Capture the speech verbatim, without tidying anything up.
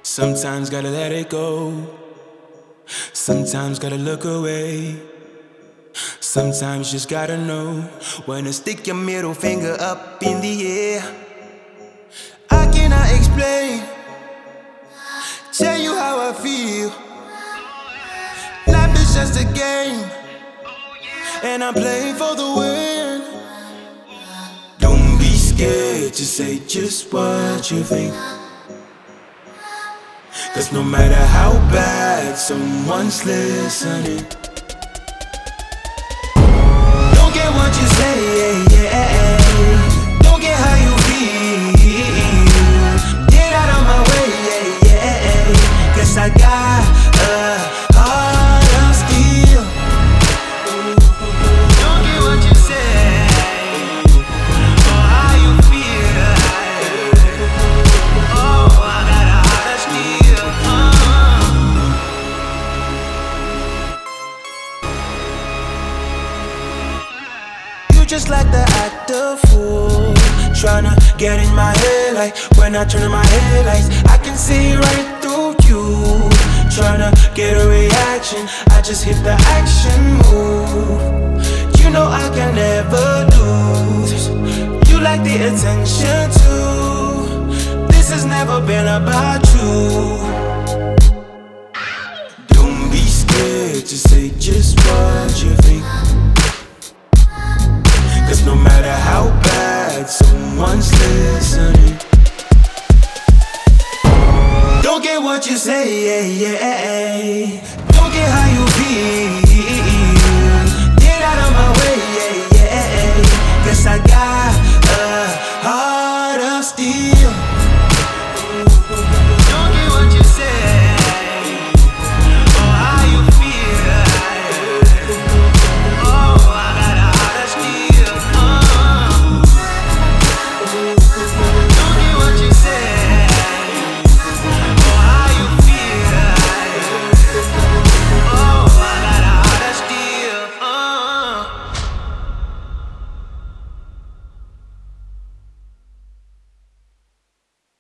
Sometimes gotta let it go. Sometimes gotta look away. Sometimes just gotta know when to stick your middle finger up in the air. I cannot explain, tell you how I feel. Life is just a game, and I'm playing for the win. Don't be scared to say just what you think, 'cause no matter how bad someone's listening, don't get what you say, yeah, yeah. Don't get how you feel. Get out of my way, yeah, yeah. 'Cause I got a heart of steel. Don't get what you say, or how you feel. Oh, I got a heart of steel. Just like the act of fool, tryna get in my head. Like when I turn on my headlights, I can see right through you. Tryna get a reaction, I just hit the action move.